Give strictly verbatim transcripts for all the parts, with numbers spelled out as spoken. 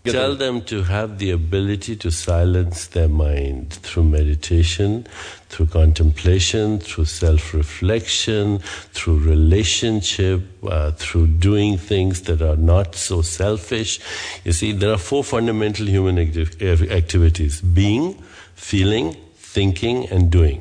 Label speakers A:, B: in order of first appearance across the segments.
A: Tell them to have the ability to silence their mind through meditation, through contemplation, through self-reflection, through relationship, uh, through doing things that are not so selfish. You see, there are four fundamental human acti- activities: being, feeling, thinking, and doing.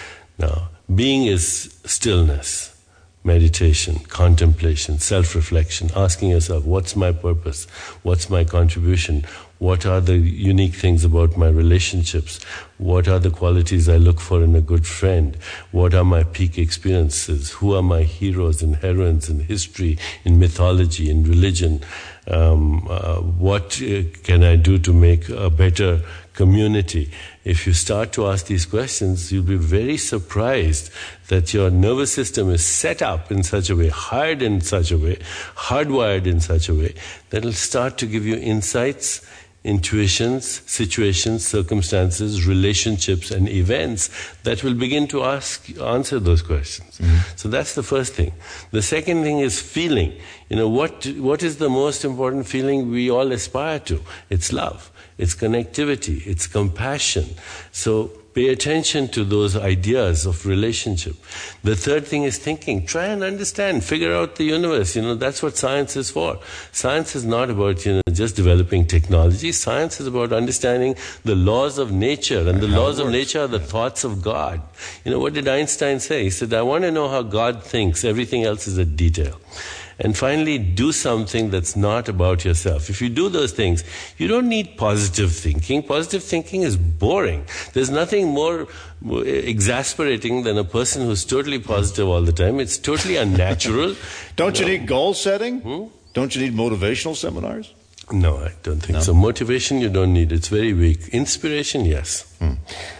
A: Now, being is stillness, meditation, contemplation, self-reflection, asking yourself, what's my purpose? What's my contribution? What are the unique things about my relationships? What are the qualities I look for in a good friend? What are my peak experiences? Who are my heroes and heroines in history, in mythology, in religion? Um, uh, what uh, can I do to make a better community? If you start to ask these questions, you'll be very surprised that your nervous system is set up in such a way, hired in such a way, hardwired in such a way, that it'll start to give you insights, intuitions, situations, circumstances, relationships, and events that will begin to ask, answer those questions. Mm-hmm. So that's the first thing. The second thing is feeling. You know, what what is the most important feeling we all aspire to? It's love. It's connectivity. It's compassion. So pay attention to those ideas of relationship. The third thing is thinking. Try and understand, figure out the universe. You know, that's what science is for. Science is not about, you know, just developing technology. Science is about understanding the laws of nature. And the laws of nature are the thoughts of God. You know, what did Einstein say? He said, I want to know how God thinks. Everything else is a detail. And finally, do something that's not about yourself. If you do those things, you don't need positive thinking. Positive thinking is boring. There's nothing more exasperating than a person who's totally positive all the time. It's totally unnatural.
B: Don't you,
A: know?
B: you need goal setting?
A: Hmm?
B: Don't you need motivational seminars?
A: No, I don't think
B: no?
A: so. Motivation, you don't need. It's very weak. Inspiration, yes.
B: Hmm.